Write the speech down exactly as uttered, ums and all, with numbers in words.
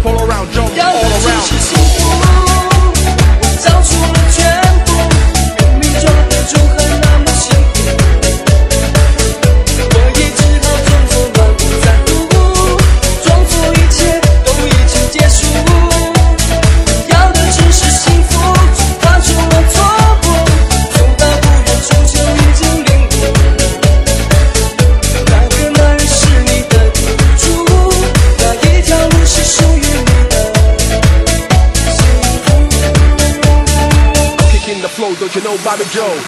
pull around, jump 要 all 的只 around. 是幸福，我找出了全部，命中的就还那么幸福，我也只好装作满不在乎，装作一切都已经结束。要的只是幸福，只怕出了错误，走到不远处就已经领悟，那个男人是你的赌注，那一条路是属于你的。 Kick in the flow, don't you know Bobby Joe?